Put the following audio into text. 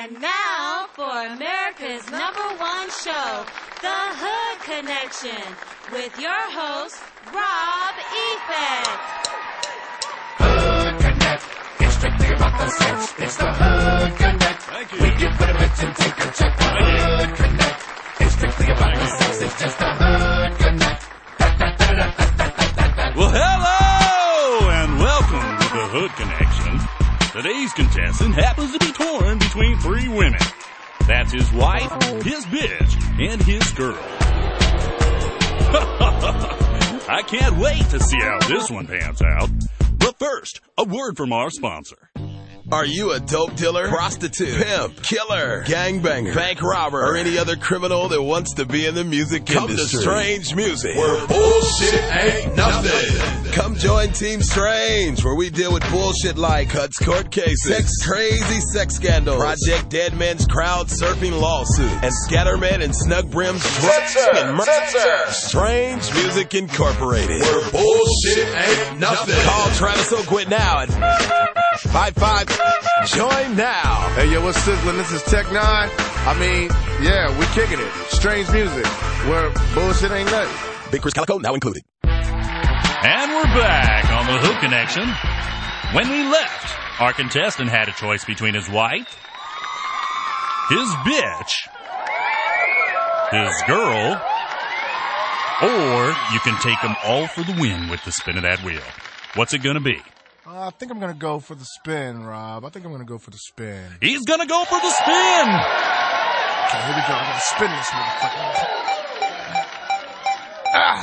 And now for America's #1 show, The Hood Connection, with your host, Rob Effect. Hood Connect, it's strictly about the sex. It's the Hood Connect. Thank you. We can put a bitch and take a check. The Hood Connect, it's strictly about the sex. It's just the Hood Connect. Well, hello, and welcome to the Hood Connection. Today's contestant happens to be torn between three women. That's his wife, his bitch, and his girl. I can't wait to see how this one pans out. But first, a word from our sponsor. Are you a dope dealer, prostitute, pimp, killer, gangbanger, bank robber, or any other criminal that wants to be in the music industry? Come to Strange Music, where bullshit ain't nothing. Come join Team Strange, where we deal with bullshit like Cuts court cases, crazy sex scandals, Project Dead Man's crowd surfing lawsuits, and Scatterman and Snug Brim's drugs and murder. Strange Music Incorporated, where bullshit ain't nothing. Call Travis O'Quit now at 55. Join now. Hey, yo, what's sizzling? This is Tech 9. We kicking it. Strange Music, where bullshit ain't nothing. Big Chris Calico now included. And we're back on the Hood Connection. When we left, our contestant had a choice between his wife, his bitch, his girl, or you can take them all for the win with the spin of that wheel. What's it gonna be? I think I'm going to go for the spin, Rob. I think I'm going to go for the spin. He's gonna go for the spin! Okay, here we go. I'm going to spin this motherfucker.